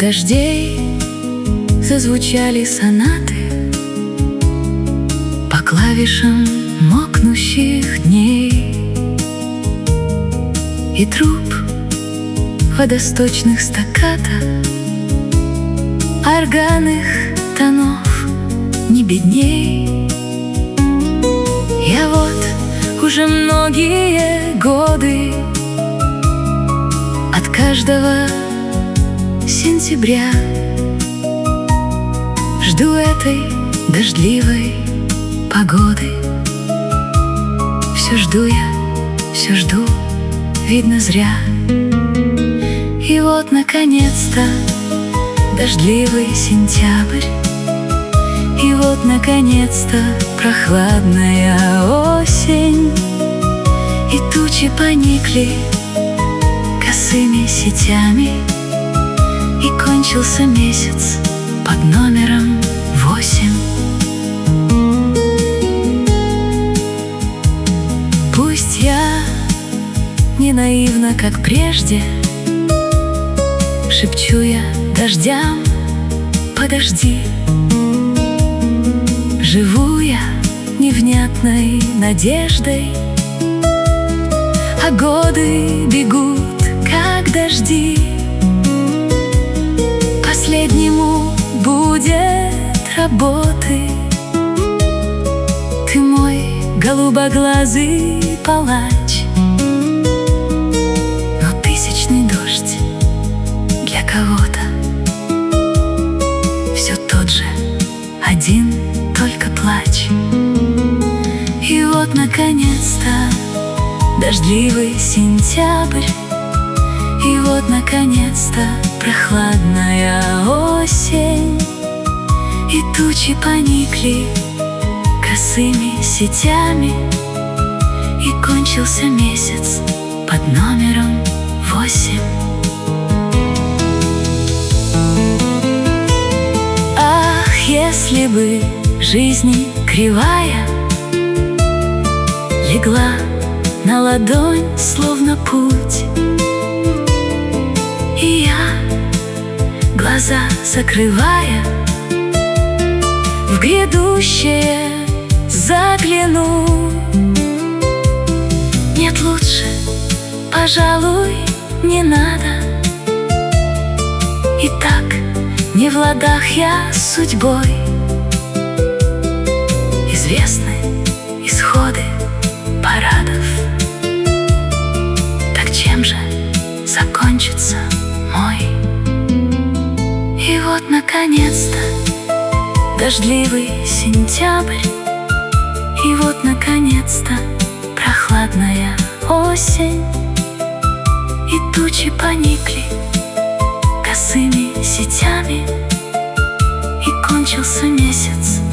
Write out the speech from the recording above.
дождей зазвучали сонаты по клавишам мокнущих дней, и труб водосточных стаккато органных тонов не бедней. Я вот уже многие годы от каждого сентября жду этой дождливой погоды. Все жду я, все жду, видно зря. И вот наконец-то дождливый сентябрь, и вот наконец-то прохладная осень, и тучи поникли косыми сетями, и кончился месяц под номером 8. Пусть я не наивна, как прежде, шепчу я дождям: подожди. Живу я невнятной надеждой, а годы бегут, как дожди. Последнему будет работы ты, мой голубоглазый палач. Но тысячный дождь для кого-то все тот же, один только плач. И вот наконец-то дождливый сентябрь, и вот наконец-то прохладная осень, и тучи поникли косыми сетями, и кончился месяц под номером 8. Ах, если бы жизнь кривая легла на ладонь, словно путь, и я, глаза закрывая, в грядущее загляну. Нет, лучше, пожалуй, не надо. И так не в ладах я с судьбой. Известны исходы парадов. Так чем же закончится мой? И вот наконец-то дождливый сентябрь, и вот наконец-то прохладная осень, и тучи поникли косыми сетями, и кончился месяц